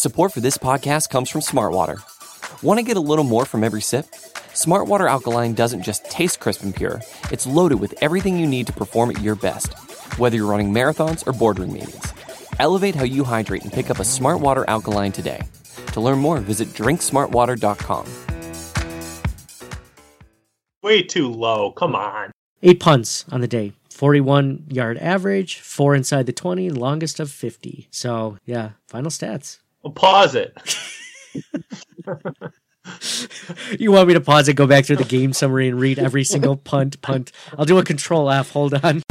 Support for this podcast comes from Smartwater. Want to get a little more from every sip? Smartwater Alkaline doesn't just taste crisp and pure, it's loaded with everything you need to perform at your best, whether you're running marathons or boardroom meetings. Elevate how you hydrate and pick up a Smartwater Alkaline today. To learn more, visit drinksmartwater.com. Way too low. Come on. 8 punts on the day. 41-yard average, 4 inside the 20, longest of 50. So, yeah, final stats. Well, pause it. You want me to pause it, go back through the game summary, and read every single punt? I'll do a control F. Hold on.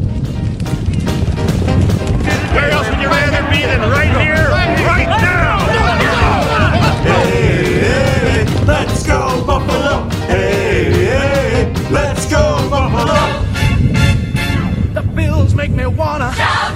Where else would you rather be than right here, right now? Hey, hey, let's go Buffalo. Hey, hey, let's go Buffalo. The Bills make me wanna shout.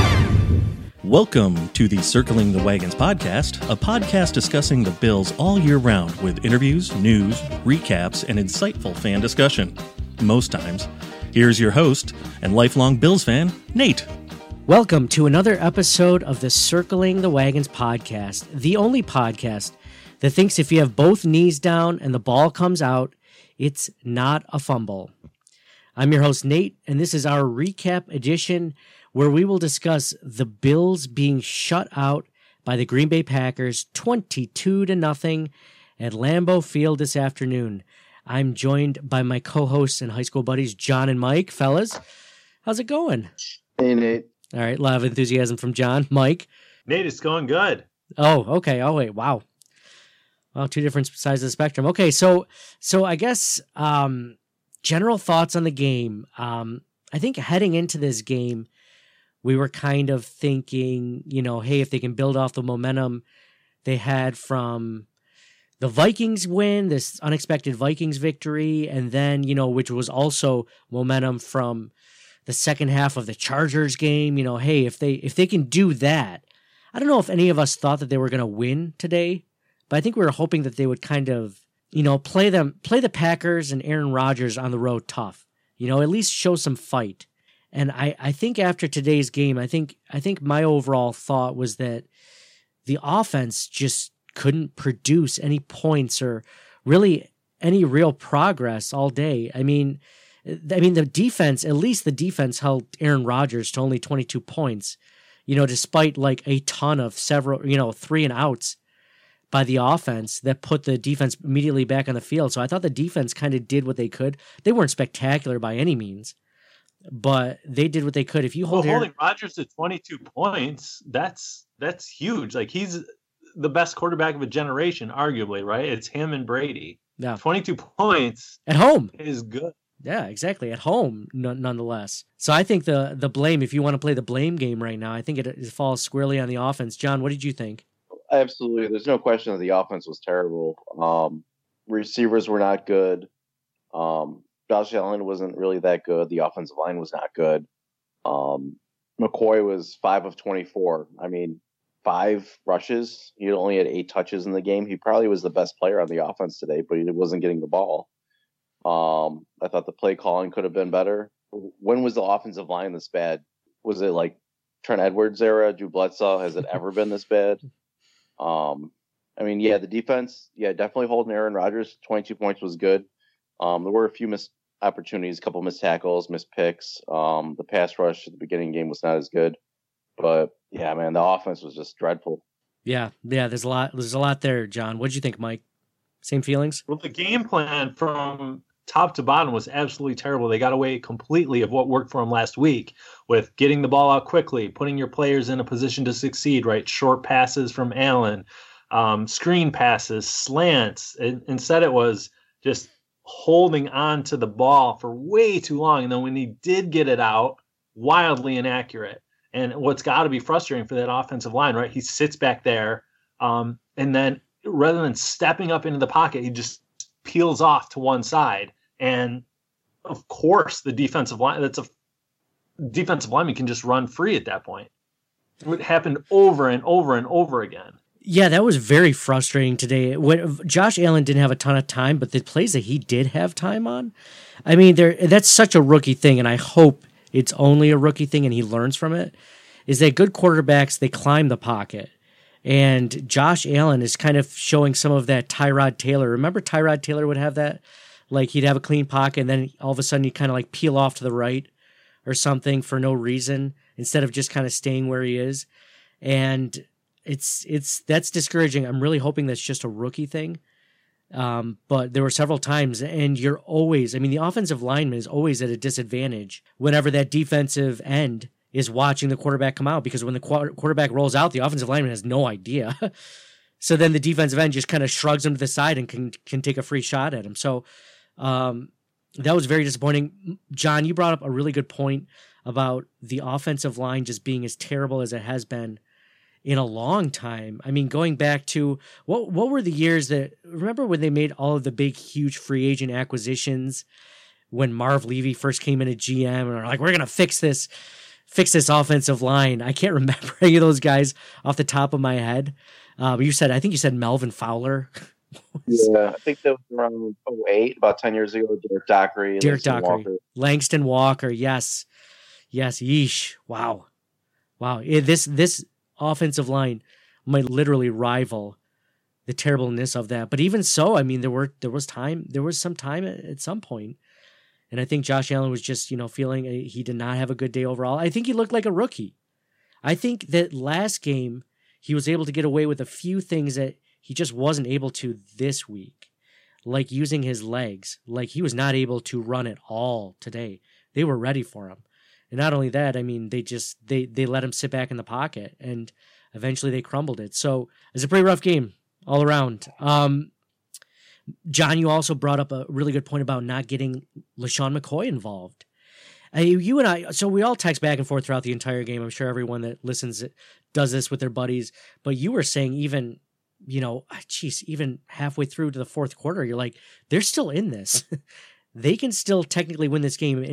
Welcome to the Circling the Wagons podcast, a podcast discussing the Bills all year round with interviews, news, recaps, and insightful fan discussion. Most times. Here's your host and lifelong Bills fan, Nate. Welcome to another episode of the Circling the Wagons podcast, the only podcast that thinks if you have both knees down and the ball comes out, it's not a fumble. I'm your host, Nate, and this is our recap edition where we will discuss the Bills being shut out by the Green Bay Packers 22-0 at Lambeau Field this afternoon. I'm joined by my co-hosts and high school buddies, John and Mike. Fellas, how's it going? Hey, Nate. All right, a lot of enthusiasm from John. Mike? Nate, it's going good. Oh, okay. Oh, wait. Wow. Well, two different sides of the spectrum. Okay, so I guess general thoughts on the game. I think heading into this game, we were kind of thinking, hey, if they can build off the momentum they had from the Vikings win, this unexpected Vikings victory, and then, which was also momentum from the second half of the Chargers game, hey, if they can do that, I don't know if any of us thought that they were going to win today, but I think we were hoping that they would kind of, play the Packers and Aaron Rodgers on the road tough, at least show some fight. And I think after today's game, I think my overall thought was that the offense just couldn't produce any points or really any real progress all day. I mean, the defense, at least the defense held Aaron Rodgers to only 22 points, despite like a ton of several, 3 and outs by the offense that put the defense immediately back on the field. So I thought the defense kind of did what they could. They weren't spectacular by any means, but they did what they could. If you holding Rodgers to 22 points, that's huge. Like, he's the best quarterback of a generation, arguably, right? It's him and Brady. Yeah. 22 points at home is good. Yeah, exactly. At home, nonetheless. So I think the blame, if you want to play the blame game right now, I think it falls squarely on the offense. John, what did you think? Absolutely. There's no question that the offense was terrible. Receivers were not good. Josh Allen wasn't really that good. The offensive line was not good. McCoy was 5 of 24. I mean, 5 rushes. He only had 8 touches in the game. He probably was the best player on the offense today, but he wasn't getting the ball. I thought the play calling could have been better. When was the offensive line this bad? Was it like Trent Edwards era, Drew Bledsoe? Has it ever been this bad? The defense, definitely holding Aaron Rodgers. 22 points was good. There were a few missed opportunities, a couple missed tackles, missed picks. The pass rush at the beginning of the game was not as good. But, yeah, man, the offense was just dreadful. Yeah, there's a lot there, John. What did you think, Mike? Same feelings? Well, the game plan from top to bottom was absolutely terrible. They got away completely of what worked for them last week with getting the ball out quickly, putting your players in a position to succeed, right? Short passes from Allen, screen passes, slants. Instead, it was just holding on to the ball for way too long. And then when he did get it out, wildly inaccurate. And what's got to be frustrating for that offensive line, right? He sits back there, and then rather than stepping up into the pocket, he just peels off to one side. And of course, the defensive lineman can just run free at that point. It happened over and over and over again. Yeah, that was very frustrating today. Josh Allen didn't have a ton of time, but the plays that he did have time on, that's such a rookie thing, and I hope it's only a rookie thing and he learns from it, is that good quarterbacks, they climb the pocket. And Josh Allen is kind of showing some of that Tyrod Taylor. Remember Tyrod Taylor would have that? Like he'd have a clean pocket and then all of a sudden he'd kind of like peel off to the right or something for no reason instead of just kind of staying where he is. And that's discouraging. I'm really hoping that's just a rookie thing. But there were several times, and you're always, I mean, the offensive lineman is always at a disadvantage whenever that defensive end is watching the quarterback come out, because when the quarterback rolls out, the offensive lineman has no idea. So then the defensive end just kind of shrugs him to the side and can take a free shot at him. So that was very disappointing. John, you brought up a really good point about the offensive line just being as terrible as it has been in a long time. I mean, going back to what were the years that, remember when they made all of the big, huge free agent acquisitions when Marv Levy first came in at GM and are like, we're going to fix this offensive line. I can't remember any of those guys off the top of my head. I think you said Melvin Fowler. Yeah, I think that was around 2008, about 10 years ago. Derek Dockery. Langston Walker. Yes. Yeesh. Wow. This offensive line might literally rival the terribleness of that. But even so, I mean, there was some time at some point. And I think Josh Allen was just, feeling he did not have a good day overall. I think he looked like a rookie. I think that last game he was able to get away with a few things that he just wasn't able to this week, like using his legs. Like he was not able to run at all today. They were ready for him. And not only that, I mean, they let him sit back in the pocket, and eventually they crumbled it. So it's a pretty rough game all around. John, you also brought up a really good point about not getting LaShawn McCoy involved. You and I, so we all text back and forth throughout the entire game. I'm sure everyone that listens does this with their buddies. But you were saying even, even halfway through to the fourth quarter, you're like, they're still in this. They can still technically win this game.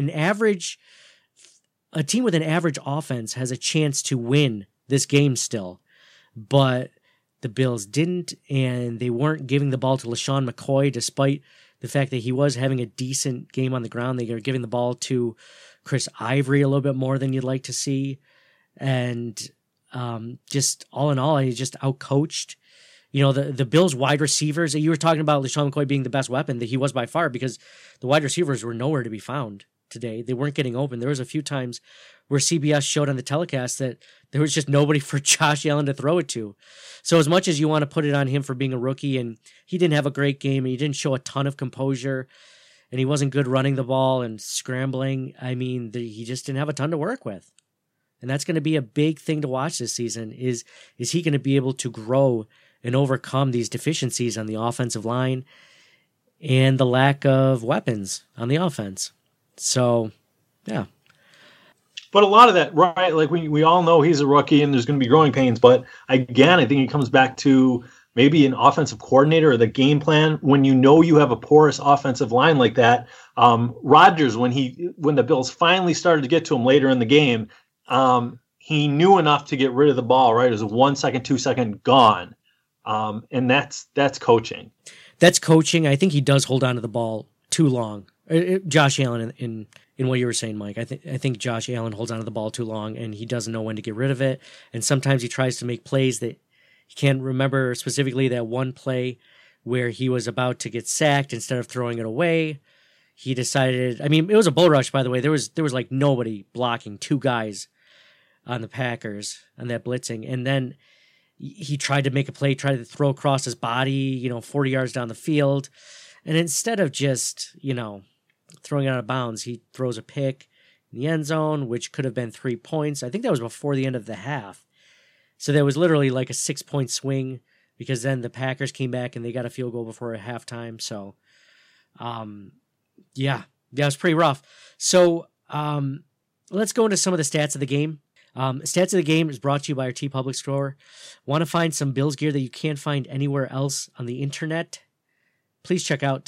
A team with an average offense has a chance to win this game still. But the Bills didn't, and they weren't giving the ball to LaShawn McCoy, despite the fact that he was having a decent game on the ground. They were giving the ball to Chris Ivory a little bit more than you'd like to see. And just all in all, he just outcoached. The Bills wide receivers, you were talking about LaShawn McCoy being the best weapon, that he was by far, because the wide receivers were nowhere to be found today. They weren't getting open. There was a few times where CBS showed on the telecast that there was just nobody for Josh Allen to throw it to. So as much as you want to put it on him for being a rookie, and he didn't have a great game, and he didn't show a ton of composure, and he wasn't good running the ball and scrambling, I mean, he just didn't have a ton to work with. And that's going to be a big thing to watch this season, is he going to be able to grow and overcome these deficiencies on the offensive line and the lack of weapons on the offense. So, yeah. But a lot of that, right, like we all know he's a rookie and there's going to be growing pains. But again, I think it comes back to maybe an offensive coordinator or the game plan. When you have a porous offensive line like that, Rodgers, when the Bills finally started to get to him later in the game, he knew enough to get rid of the ball, right? It was a 1 second, 2 second gone. And that's coaching. That's coaching. I think he does hold on to the ball too long. Josh Allen, in what you were saying, Mike, I think Josh Allen holds on to the ball too long, and he doesn't know when to get rid of it. And sometimes he tries to make plays that he can't remember, specifically that one play where he was about to get sacked. Instead of throwing it away, he decided, I mean, it was a bull rush, by the way. There was like nobody blocking, two guys on the Packers on that blitzing. And then he tried to make a play, tried to throw across his body, 40 yards down the field. And instead of just, throwing it out of bounds, he throws a pick in the end zone, which could have been 3 points. I think that was before the end of the half. So there was literally like a 6-point swing, because then the Packers came back and they got a field goal before halftime. So, yeah, it was pretty rough. So let's go into some of the stats of the game. Stats of the game is brought to you by our TeePublic store. Want to find some Bills gear that you can't find anywhere else on the internet? Please check out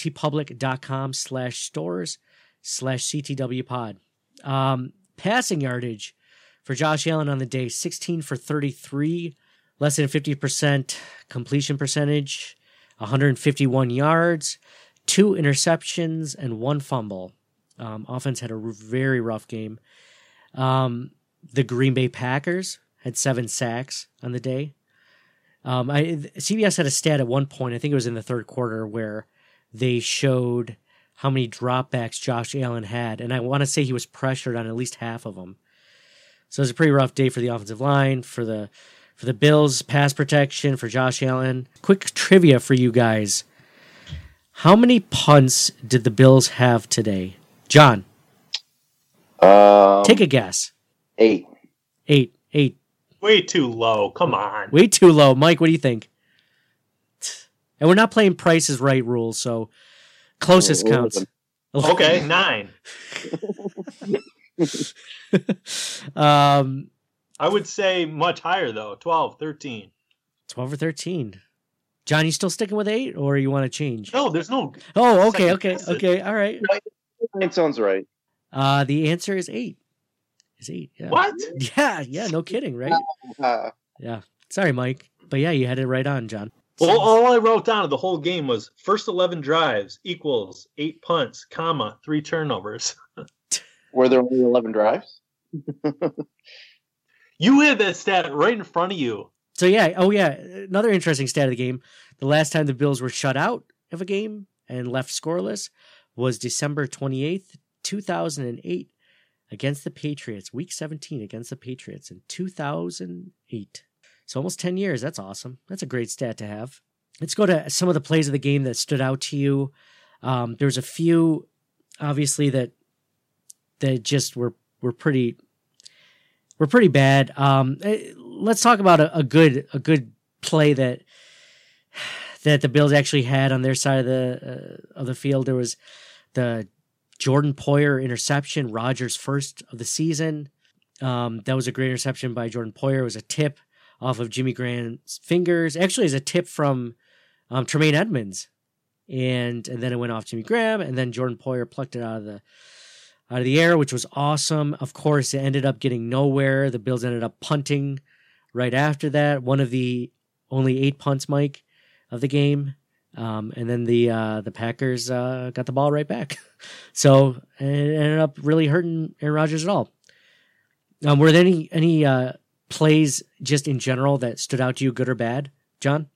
teepublic.com/stores/CTWpod. Passing yardage for Josh Allen on the day, 16 for 33, less than 50% completion percentage, 151 yards, 2 interceptions, and 1 fumble. Offense had a very rough game. The Green Bay Packers had 7 sacks on the day. CBS had a stat at one point, I think it was in the third quarter, where they showed how many dropbacks Josh Allen had, and I want to say he was pressured on at least half of them. So it was a pretty rough day for the offensive line, for the Bills, pass protection, for Josh Allen. Quick trivia for you guys. How many punts did the Bills have today? John, take a guess. 8. 8. Way too low. Come on. Way too low. Mike, what do you think? And we're not playing Price is Right rules, so closest counts. Okay, 9. I would say much higher, though. 12, 13. 12 or 13. John, you still sticking with 8, or you want to change? No, there's no... Oh, okay. All right. It sounds right. The answer is 8. Is 8, yeah. What? Yeah, no kidding, right? Yeah. Sorry, Mike. But yeah, you had it right on, John. Well, all I wrote down of the whole game was first 11 drives equals 8 punts, 3 turnovers. Were there only 11 drives? You had that stat right in front of you. So yeah, another interesting stat of the game. The last time the Bills were shut out of a game and left scoreless was December 28th, 2008 against the Patriots, week 17 against the Patriots in 2008. So almost 10 years. That's awesome. That's a great stat to have. Let's go to some of the plays of the game that stood out to you. There's a few, obviously, that just were pretty bad. Let's talk about a good play that the Bills actually had on their side of the field. There was the Jordan Poyer interception, Rodgers' first of the season. That was a great interception by Jordan Poyer. It was a tip off of Jimmy Graham's fingers. Actually, it's a tip from Tremaine Edmonds, and then it went off Jimmy Graham, and then Jordan Poyer plucked it out of the air, which was awesome. Of course, it ended up getting nowhere. The Bills ended up punting right after that. One of the only 8 punts, Mike, of the game. And then the Packers got the ball right back. So it ended up really hurting Aaron Rodgers at all. Were there any plays just in general that stood out to you, good or bad, John?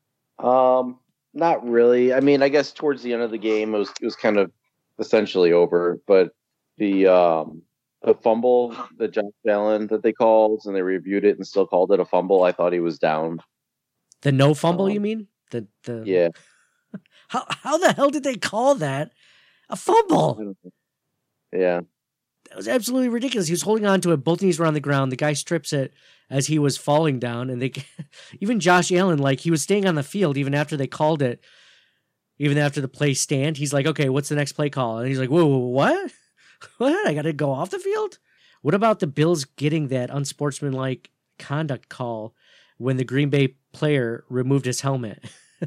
Not really. I mean, I guess towards the end of the game, it was kind of essentially over. But the fumble that Josh Allen that they called, and they reviewed it and still called it a fumble. I thought he was down. The no fumble, you mean? Yeah. How the hell did they call that a fumble? Yeah. That was absolutely ridiculous. He was holding on to it. Both knees were on the ground. The guy strips it as he was falling down. And even Josh Allen, like, he was staying on the field even after they called it, even after the play stand. He's like, okay, what's the next play call? And he's like, whoa, what? What? I got to go off the field? What about the Bills getting that unsportsmanlike conduct call when the Green Bay player removed his helmet?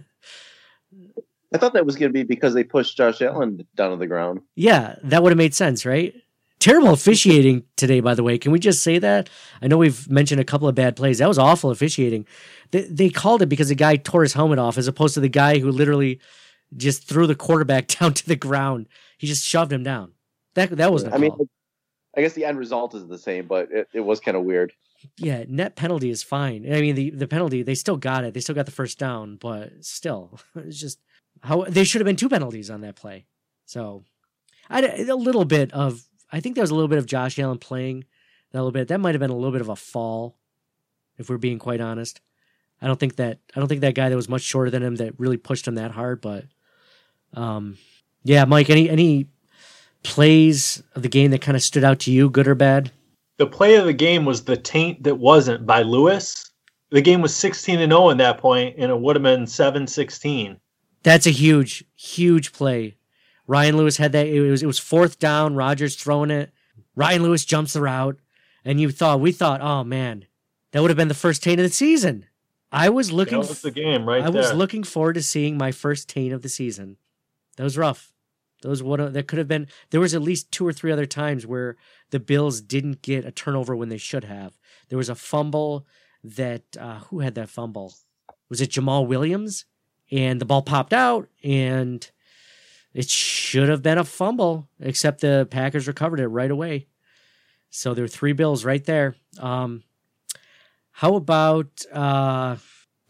I thought that was going to be because they pushed Josh Allen down to the ground. Yeah, that would have made sense, right? Terrible officiating today, by the way. Can we just say that? I know we've mentioned a couple of bad plays. That was awful officiating. They called it because the guy tore his helmet off, as opposed to the guy who literally just threw the quarterback down to the ground. He just shoved him down. That wasn't a call. I mean, I guess the end result is the same, but it was kind of weird. Yeah, net penalty is fine. I mean, the penalty, they still got it. They still got the first down, but still, it's just how they should have been 2 penalties on that play. So I think there was a little bit of Josh Allen playing that little bit. That might have been a little bit of a fall, if we're being quite honest. I don't think that guy that was much shorter than him that really pushed him that hard, but yeah, Mike, any plays of the game that kind of stood out to you, good or bad? The play of the game was the taint that wasn't by Lewis. The game was 16-0 at that point, and it would have been 7-16. That's a huge, huge play. Ryan Lewis had that. It was 4th down. Rodgers throwing it. Ryan Lewis jumps the route, and we thought, oh man, that would have been the first taint of the season. That was the game right there. I was looking forward to seeing my first taint of the season. That was rough. That could have been. There was at least 2 or 3 other times where the Bills didn't get a turnover when they should have. There was a fumble that who had that fumble? Was it Jamal Williams? And the ball popped out, and it should have been a fumble, except the Packers recovered it right away. So there were 3 Bills right there. How about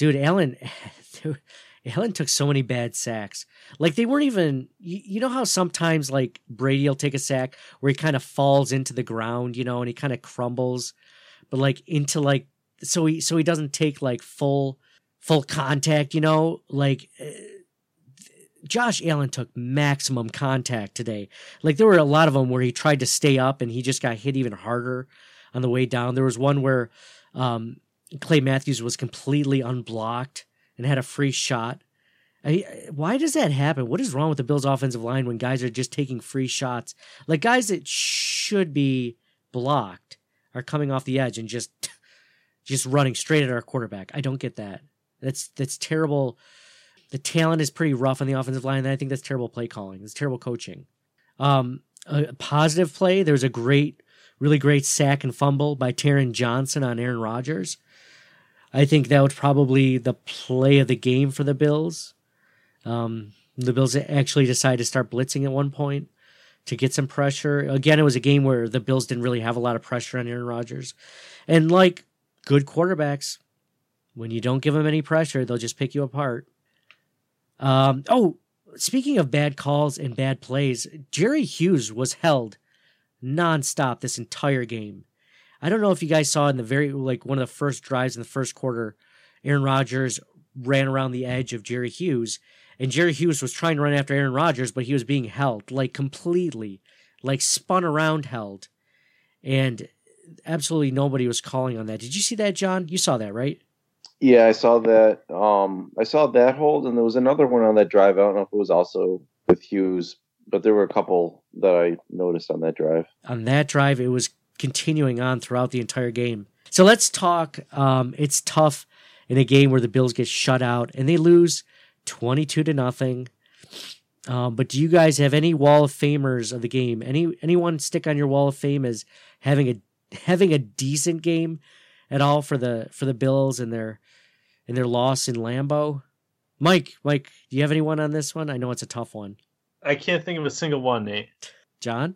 Dude, Allen took so many bad sacks. Like they weren't even, you know how sometimes like Brady will take a sack where he kind of falls into the ground, you know, and he kind of crumbles, but like into like, so he doesn't take like full contact, you know, like Josh Allen took maximum contact today. Like there were a lot of them where he tried to stay up and he just got hit even harder on the way down. There was one where Clay Matthews was completely unblocked and had a free shot. Why does that happen? What is wrong with the Bills' offensive line when guys are just taking free shots? Like guys that should be blocked are coming off the edge and just running straight at our quarterback. I don't get that. That's terrible. The talent is pretty rough on the offensive line, and I think that's terrible play calling. It's terrible coaching. A positive play, there was a really great sack and fumble by Taron Johnson on Aaron Rodgers. I think that was probably the play of the game for the Bills. The Bills actually decided to start blitzing at one point to get some pressure. Again, it was a game where the Bills didn't really have a lot of pressure on Aaron Rodgers. And like good quarterbacks, when you don't give them any pressure, they'll just pick you apart. Speaking of bad calls and bad plays, Jerry Hughes was held nonstop this entire game. I don't know if you guys saw in one of the first drives in the first quarter, Aaron Rodgers ran around the edge of Jerry Hughes, and Jerry Hughes was trying to run after Aaron Rodgers, but he was being held, like completely, like spun around held. And absolutely nobody was calling on that. Did you see that, John? You saw that, right? Yeah, I saw that. I saw that hold, and there was another one on that drive. I don't know if it was also with Hughes, but there were a couple that I noticed on that drive. On that drive, it was continuing on throughout the entire game. So let's talk. It's tough in a game where the Bills get shut out and they lose 22-0. But do you guys have any Wall of Famers of the game? Anyone stick on your Wall of Fame as having a decent game at all for the Bills and their loss in Lambeau? Mike, do you have anyone on this one? I know it's a tough one. I can't think of a single one, Nate. John?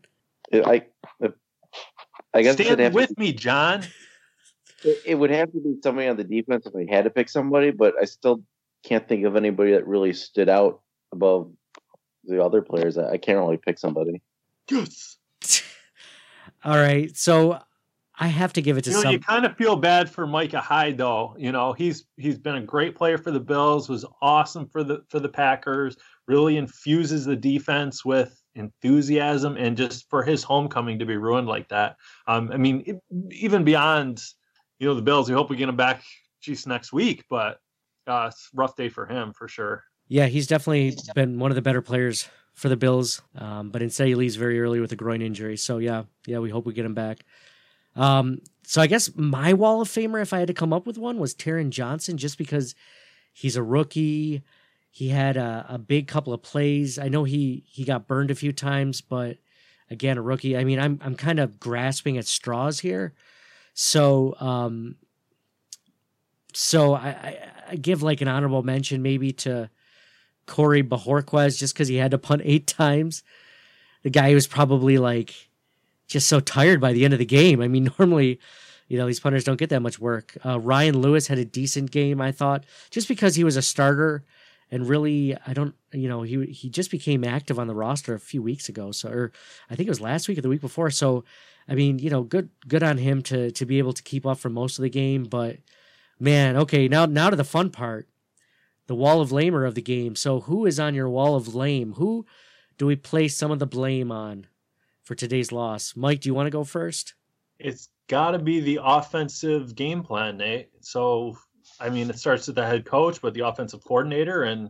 I guess stand with me, John. It would have to be somebody on the defense if I had to pick somebody, but I still can't think of anybody that really stood out above the other players. I can't really pick somebody. Yes. All right, so I have to give it to some. You kind of feel bad for Micah Hyde, though. You know, he's been a great player for the Bills. Was awesome for the Packers. Really infuses the defense with enthusiasm, and just for his homecoming to be ruined like that. Even beyond, the Bills. We hope we get him back, next week. But it's a rough day for him for sure. Yeah, he's definitely been one of the better players for the Bills. But instead, he leaves very early with a groin injury. So yeah, we hope we get him back. So I guess my Wall of Famer, if I had to come up with one, was Taron Johnson, just because he's a rookie. He had a big couple of plays. I know he got burned a few times, but again, a rookie. I mean, I'm kind of grasping at straws here. So I give like an honorable mention maybe to Corey Bojorquez, just because he had to punt 8 times. The guy was probably like just so tired by the end of the game. I mean, normally, these punters don't get that much work. Ryan Lewis had a decent game, I thought, just because he was a starter. And really, he just became active on the roster a few weeks ago. Or I think it was last week or the week before. So, I mean, good on him to be able to keep up for most of the game. But man, okay, now to the fun part, the Wall of Lamer of the game. So who is on your Wall of Lame? Who do we place some of the blame on for today's loss? Mike, do you want to go first? It's got to be the offensive game plan, Nate. So, it starts with the head coach, but the offensive coordinator, and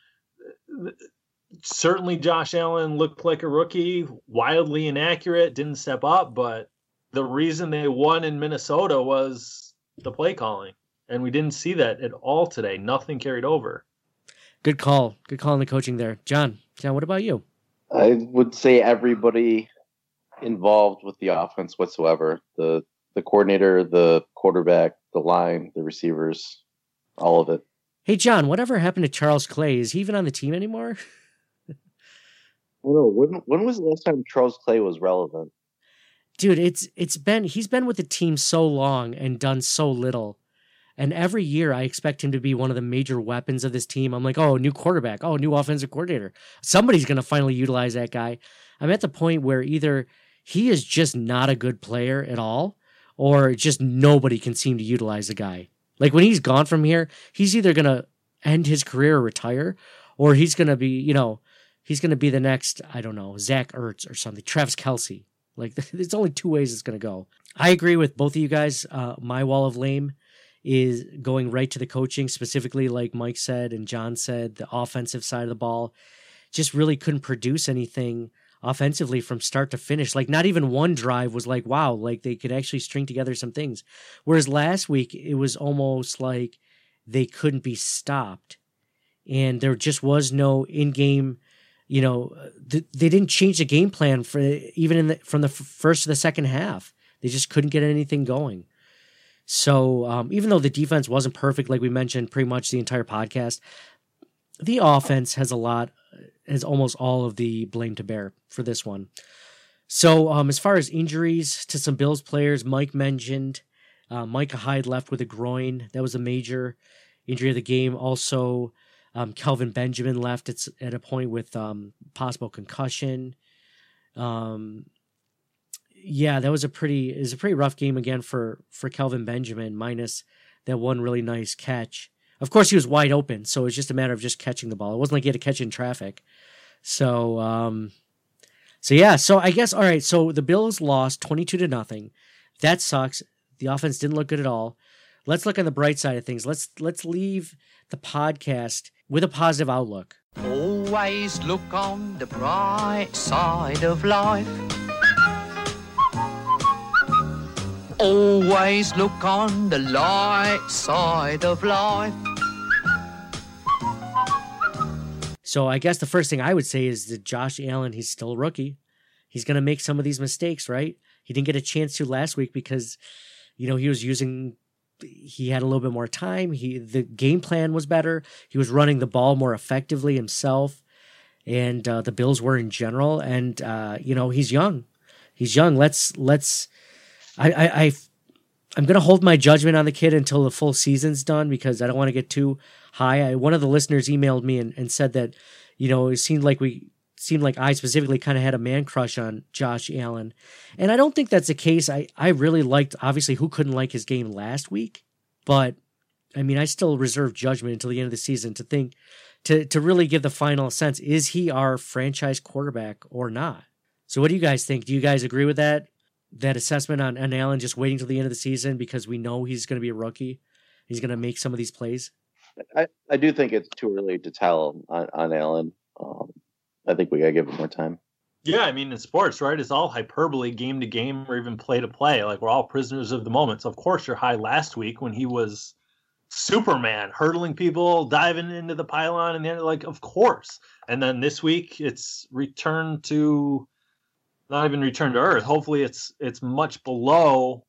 certainly Josh Allen looked like a rookie, wildly inaccurate, didn't step up, but the reason they won in Minnesota was the play calling, and we didn't see that at all today. Nothing carried over. Good call on the coaching there. John, what about you? I would say everybody involved with the offense whatsoever. The coordinator, the quarterback, the line, the receivers, all of it. Hey, John, whatever happened to Charles Clay? Is he even on the team anymore? Well, when was the last time Charles Clay was relevant? Dude, he's been with the team so long and done so little. And every year I expect him to be one of the major weapons of this team. I'm like, oh, new quarterback. Oh, new offensive coordinator. Somebody's going to finally utilize that guy. I'm at the point where either he is just not a good player at all, or just nobody can seem to utilize the guy. Like when he's gone from here, he's either going to end his career or retire, or he's going to be, he's going to be the next, I don't know, Zach Ertz or something, Travis Kelce. Like there's only two ways it's going to go. I agree with both of you guys. My wall of lame is going right to the coaching, specifically like Mike said and John said, the offensive side of the ball just really couldn't produce anything offensively from start to finish. Like not even one drive was like, wow, like they could actually string together some things. Whereas last week, it was almost like they couldn't be stopped. And there just was no in-game, they didn't change the game plan for even from the first to the second half. They just couldn't get anything going. So even though the defense wasn't perfect, like we mentioned pretty much the entire podcast, the offense has almost all of the blame to bear for this one. So as far as injuries to some Bills players, Mike mentioned Micah Hyde left with a groin. That was a major injury of the game. Also, Kelvin Benjamin left at a point with possible concussion. Yeah, that was a pretty rough game again for Kelvin Benjamin, minus that one really nice catch. Of course, he was wide open, so it was just a matter of just catching the ball. It wasn't like he had to catch in traffic. So I guess, all right, so the Bills lost 22-0. That sucks. The offense didn't look good at all. Let's look on the bright side of things. Let's leave the podcast with a positive outlook. Always look on the bright side of life. Always look on the light side of life. So I guess the first thing I would say is that Josh Allen, he's still a rookie. He's going to make some of these mistakes, right? He didn't get a chance to last week because, he had a little bit more time. The game plan was better. He was running the ball more effectively himself. And the Bills were in general. And, he's young. He's young. I'm going to hold my judgment on the kid until the full season's done because I don't want to get too high. One of the listeners emailed me and said that, it seemed like I specifically kind of had a man crush on Josh Allen. And I don't think that's the case. I really liked, obviously, who couldn't like his game last week? But, I still reserve judgment until the end of the season to really give the final sense. Is he our franchise quarterback or not? So what do you guys think? Do you guys agree with that assessment on Allen just waiting till the end of the season because we know he's going to be a rookie? He's going to make some of these plays? I do think it's too early to tell on Allen. I think we got to give him more time. Yeah, in sports, right, it's all hyperbole game to game or even play to play. Like, we're all prisoners of the moment. So, of course, you're high last week when he was Superman, hurdling people, diving into the pylon, and then, of course. And then this week, it's returned to... not even return to earth. Hopefully it's much below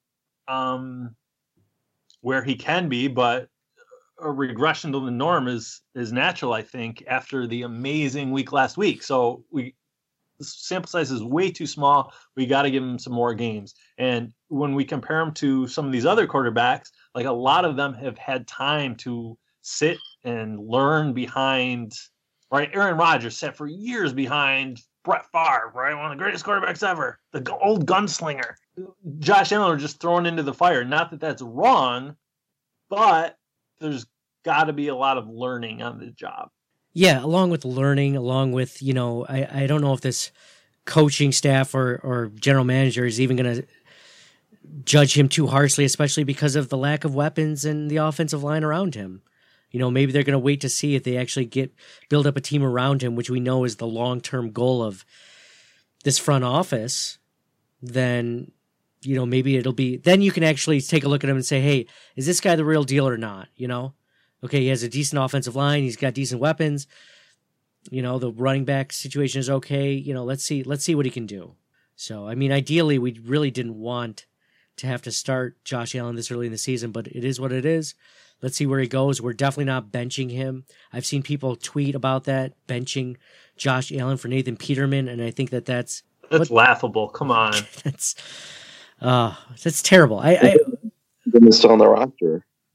where he can be, but a regression to the norm is natural, I think, after the amazing week last week. So the sample size is way too small. We got to give him some more games. And when we compare him to some of these other quarterbacks, like a lot of them have had time to sit and learn behind, right? Aaron Rodgers sat for years behind Brett Favre, right? One of the greatest quarterbacks ever, the old gunslinger. Josh Allen are just thrown into the fire. Not that that's wrong, but there's got to be a lot of learning on the job. Yeah, along with learning, along with, I don't know if this coaching staff or general manager is even going to judge him too harshly, especially because of the lack of weapons and the offensive line around him. Maybe they're going to wait to see if they actually build up a team around him, which we know is the long-term goal of this front office. Then, maybe it'll be, then you can actually take a look at him and say, hey, is this guy the real deal or not? Okay, he has a decent offensive line. He's got decent weapons. The running back situation is okay. Let's see what he can do. So, ideally, we really didn't want to have to start Josh Allen this early in the season, but it is what it is. Let's see where he goes. We're definitely not benching him. I've seen people tweet about that, benching Josh Allen for Nathan Peterman, and I think that's laughable. Come on. That's terrible. He's still on the roster.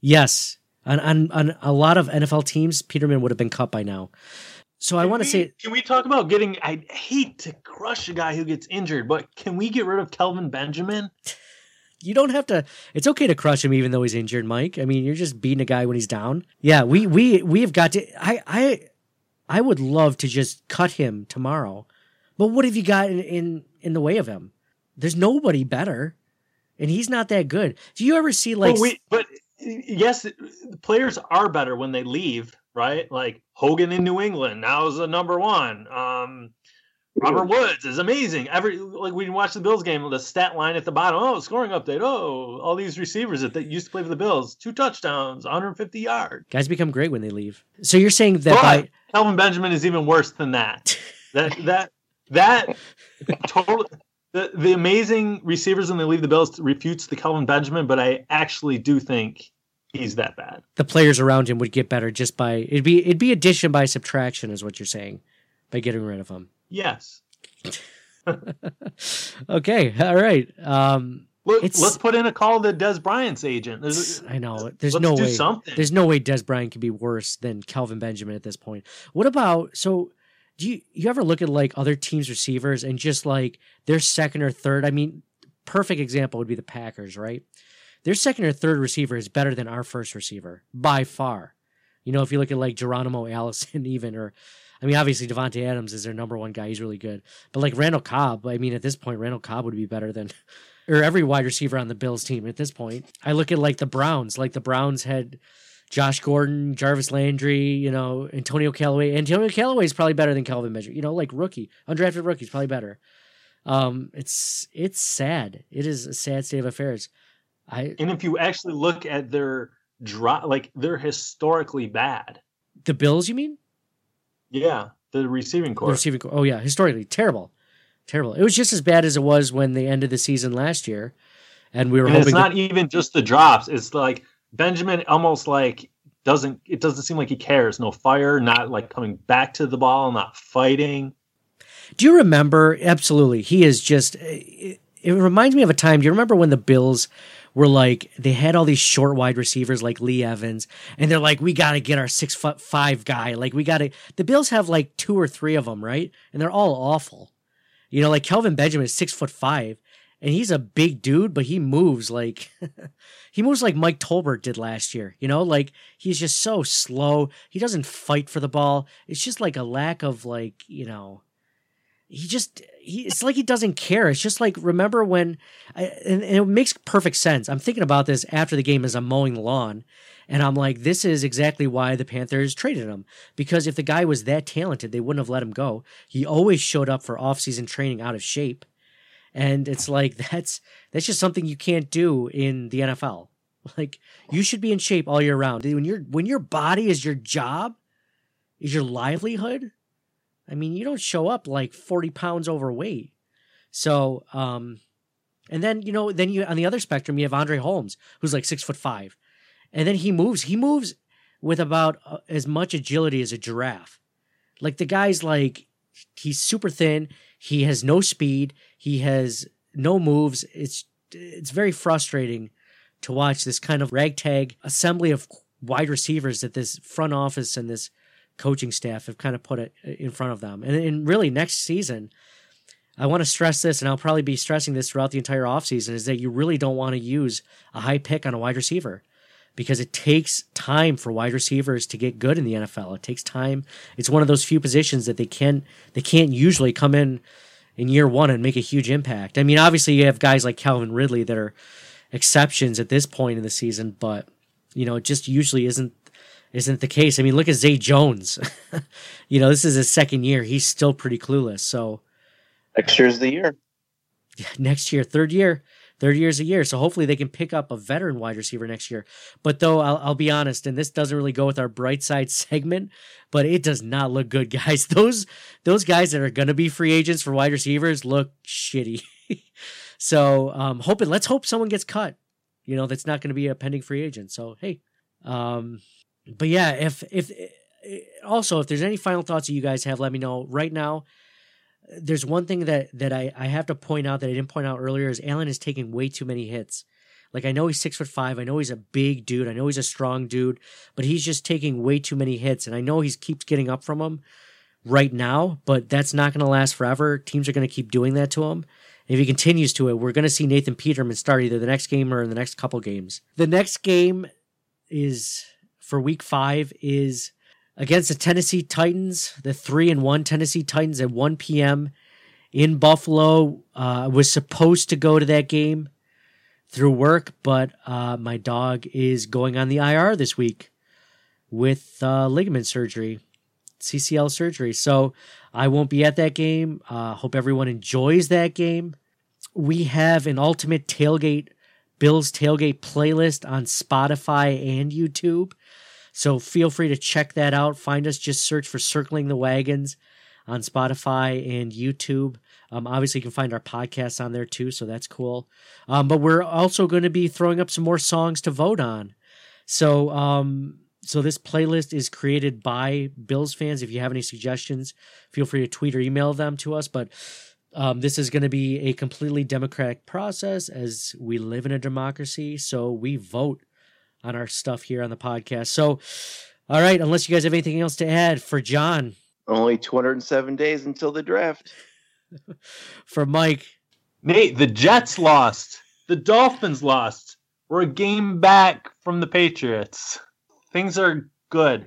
Yes. On a lot of NFL teams, Peterman would have been cut by now. So I want to say... Can we talk about getting... I hate to crush a guy who gets injured, but can we get rid of Kelvin Benjamin? You don't have to... It's okay to crush him even though he's injured, Mike. I mean, you're just beating a guy when he's down. Yeah, we have got to... I would love to just cut him tomorrow. But what have you got in the way of him? There's nobody better. And he's not that good. Do you ever see like... But yes, players are better when they leave, right? Like Hogan in New England now is the number one. Robert Woods is amazing. Like we watch the Bills game, the stat line at the bottom. Oh, scoring update. Oh, all these receivers that used to play for the Bills, 2 touchdowns, 150 yards. Guys become great when they leave. So you're saying that Kelvin Benjamin is even worse than that. That totally. The amazing receivers when they leave the Bills refutes the Kelvin Benjamin, but I actually do think he's that bad. The players around him would get better just by it'd be addition by subtraction, is what you're saying, by getting rid of him. Yes. Okay. All right. Let's put in a call to Des Bryant's agent. I know. There's no way. There's no way Des Bryant can be worse than Kelvin Benjamin at this point. What about do you ever look at like other teams' receivers and just like their second or third? I mean, perfect example would be the Packers, right? Their second or third receiver is better than our first receiver by far. You know, if you look at like Geronimo Allison even, or I mean, obviously Devontae Adams is their number one guy. He's really good. But like Randall Cobb, I mean, at this point, Randall Cobb would be better than or every wide receiver on the Bills team at this point. I look at like the Browns. Like the Browns had Josh Gordon, Jarvis Landry, you know, Antonio Callaway. Antonio Callaway is probably better than Kelvin Benjamin. You know, like undrafted rookie is probably better. It's sad. It is a sad state of affairs. And if you actually look at their drop, like they're historically bad. The Bills, you mean? Yeah, the receiving corps. Oh yeah, historically terrible. It was just as bad as it was when they ended the season last year, and we were hoping. It's not even just the drops. It's like Benjamin almost like doesn't seem like he cares. No fire, not like coming back to the ball, not fighting. Do you remember? Absolutely, he is just. It reminds me of a time. Do you remember when the Bills were like they had all these short wide receivers like Lee Evans, and they're like, we got to get our 6'5" guy. Like we got to. The Bills have like 2 or 3 of them, right? And they're all awful. You know, like Kelvin Benjamin is 6'5", and he's a big dude, but he moves like Mike Tolbert did last year. You know, like he's just so slow. He doesn't fight for the ball. It's just like a lack of like, you know, it's like he doesn't care. It's just like, remember when, and it makes perfect sense. I'm thinking about this after the game as I'm mowing the lawn, and I'm like, this is exactly why the Panthers traded him. Because if the guy was that talented, they wouldn't have let him go. He always showed up for off-season training out of shape. And it's like, that's just something you can't do in the NFL. Like, you should be in shape all year round. When your body is your job, is your livelihood, I mean, you don't show up like 40 pounds overweight. So, and then, you know, on the other spectrum, you have Andre Holmes, who's like 6'5". And then he moves with about as much agility as a giraffe. Like the guy's like, he's super thin. He has no speed. He has no moves. It's very frustrating to watch this kind of ragtag assembly of wide receivers that this front office and this coaching staff have kind of put it in front of them. And really next season, I want to stress this, and I'll probably be stressing this throughout the entire offseason, is that you really don't want to use a high pick on a wide receiver. Because it takes time for wide receivers to get good in the NFL. It takes time. It's one of those few positions that they can't usually come in year one and make a huge impact. I mean, obviously you have guys like Calvin Ridley that are exceptions at this point in the season, but you know, it just usually isn't the case. I mean, look at Zay Jones. You know, this is his second year. He's still pretty clueless. So next year's the year. Yeah, next year, third year's a year. So hopefully they can pick up a veteran wide receiver next year. But though, I'll be honest, and this doesn't really go with our bright side segment, but it does not look good, guys. Those guys that are going to be free agents for wide receivers look shitty. So let's hope someone gets cut, you know, that's not going to be a pending free agent. So, hey, but yeah, if there's any final thoughts that you guys have, let me know right now. There's one thing that I have to point out that I didn't point out earlier is Allen is taking way too many hits. Like, I know he's 6'5". I know he's a big dude. I know he's a strong dude, but he's just taking way too many hits. And I know he keeps getting up from him right now, but that's not going to last forever. Teams are going to keep doing that to him. And if he continues to it, we're going to see Nathan Peterman start either the next game or in the next couple games. The next game is for week 5 is against the Tennessee Titans, the 3-1 Tennessee Titans at 1 p.m. in Buffalo. I was supposed to go to that game through work, but my dog is going on the IR this week with ligament surgery, CCL surgery. So I won't be at that game. Hope everyone enjoys that game. We have an Ultimate Tailgate, Bills Tailgate playlist on Spotify and YouTube. So feel free to check that out. Find us, just search for Circling the Wagons on Spotify and YouTube. Obviously, you can find our podcasts on there too, so that's cool. But we're also going to be throwing up some more songs to vote on. So this playlist is created by Bills fans. If you have any suggestions, feel free to tweet or email them to us. But this is going to be a completely democratic process, as we live in a democracy. So we vote on our stuff here on the podcast. So, all right, unless you guys have anything else to add, for John. Only 207 days until the draft. For Mike. Nate, the Jets lost. The Dolphins lost. We're a game back from the Patriots. Things are good.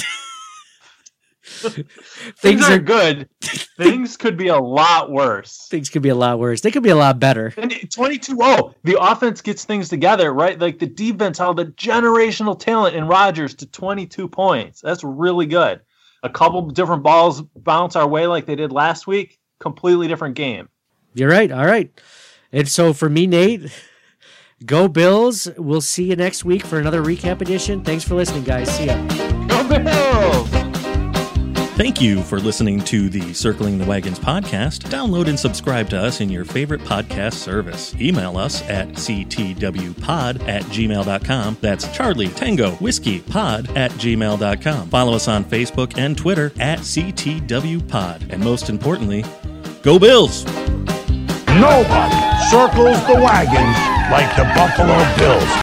Things are good. Things could be a lot worse. Things could be a lot worse. They could be a lot better. And 22-0, the offense gets things together, right? Like the defense held a generational talent in Rodgers to 22 points. That's really good. A couple different balls bounce our way like they did last week. Completely different game. You're right. All right. And so for me, Nate, go Bills. We'll see you next week for another recap edition. Thanks for listening, guys. See ya. Go Bills! Thank you for listening to the Circling the Wagons podcast. Download and subscribe to us in your favorite podcast service. Email us at ctwpod@gmail.com. That's Charlie Tango Whiskey Pod@gmail.com. Follow us on Facebook and Twitter at CTWPod. And most importantly, go Bills! Nobody circles the wagons like the Buffalo Bills.